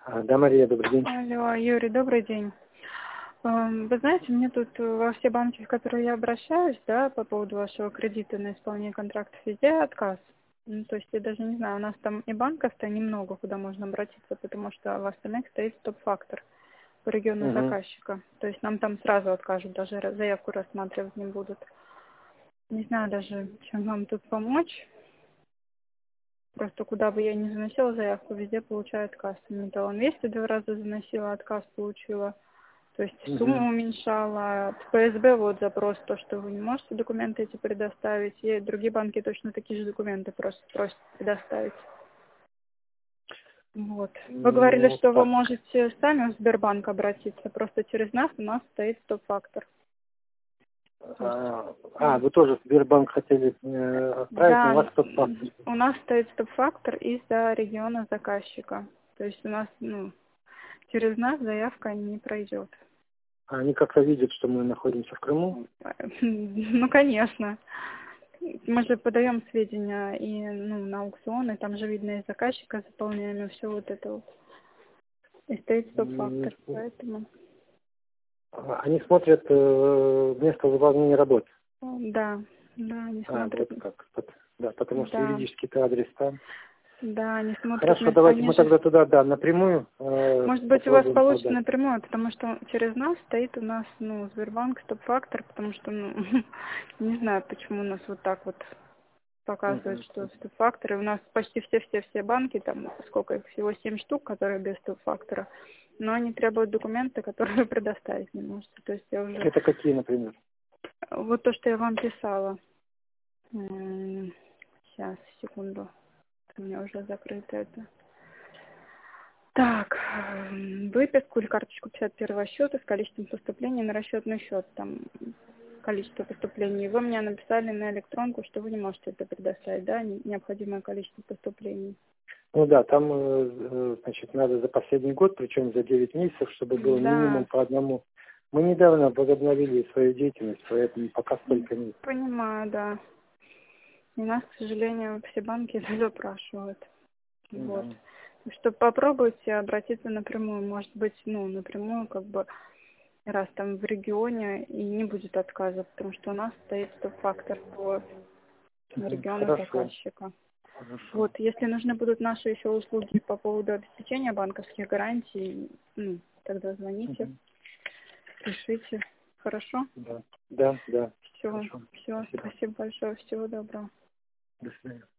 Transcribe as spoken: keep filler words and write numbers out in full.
А, Да, Мария, добрый день. Алло, Юрий, добрый день. Эм, Вы знаете, мне тут э, во все банки, в которые я обращаюсь, да, по поводу вашего кредита на исполнение контрактов, везде отказ. Ну, то есть я даже не знаю, у нас там и банков-то немного, куда можно обратиться, потому что в остальных стоит стоп-фактор по региону Угу. заказчика. То есть нам там сразу откажут, даже ра- заявку рассматривать не будут. Не знаю даже, чем вам тут помочь. Просто куда бы я ни заносила заявку, везде получаю отказ. Металлоинвесте два раза заносила, отказ получила. То есть Угу. сумму уменьшала. В Пэ Эс Бэ вот запрос, то, что вы не можете документы эти предоставить. И другие банки точно такие же документы просто просят предоставить. Вот. Вы говорили, Ну, что вы так. можете сами в Сбербанк обратиться. Просто через нас у нас стоит стоп-фактор. То есть, А, а, м, вы тоже в Сбербанк хотели э, отправить, но у да, вас тот факт. м, у нас стоит стоп-фактор из-за региона заказчика. То есть у нас, ну, через нас заявка не пройдет. Они как-то видят, что мы находимся в Крыму. Ну, конечно. Мы же подаем сведения и ну, на аукционы, там же видно и заказчика заполняем, и все вот это вот. И стоит М, стоп-фактор, поэтому Они смотрят э, место выполнения работы. да, да, они А, смотрят, вот как. Вот. Да, потому что да, юридический-то адрес там. да, они смотрят Хорошо, место, давайте они мы же, тогда туда, да, напрямую э, может быть, у вас попробуем получится подать. напрямую, потому что через нас стоит у нас, ну, Сбербанк стоп-фактор, потому что, ну, не знаю, почему у нас вот так вот показывает, Угу. что стоп-факторы. У нас почти все-все-все банки, там сколько их, всего семь штук, которые без стоп-фактора, но они требуют документы, которые вы предоставить не можете. То есть я уже... Это какие, например? Вот то, что я вам писала. Сейчас, секунду. У меня уже закрыто это. Так, м, выписку или карточку пятьдесят первого счета с количеством поступлений на расчетный счет. Там количество поступлений. Вы мне написали на электронку, что вы не можете это предоставить, да, не- необходимое количество поступлений. Ну да, там, э, э, значит, надо за последний год, причем за девять месяцев, чтобы был Да, минимум по одному. Мы недавно возобновили свою деятельность, поэтому пока м, столько нет. понимаю, да. И нас, к сожалению, все банки это запрашивают. Вот. Мгм. Так что попробуйте обратиться напрямую. Может быть, ну, напрямую, как бы, раз там в регионе и не будет отказа, потому что у нас стоит стоп-фактор по Мгм. региону Хорошо, заказчика. хорошо. Вот, если нужны будут наши еще услуги по поводу обеспечения банковских гарантий, ну, тогда звоните, Мгм. пишите. Хорошо? Да, да, да, Все, хорошо. все, Спасибо. спасибо большое, всего доброго. До свидания.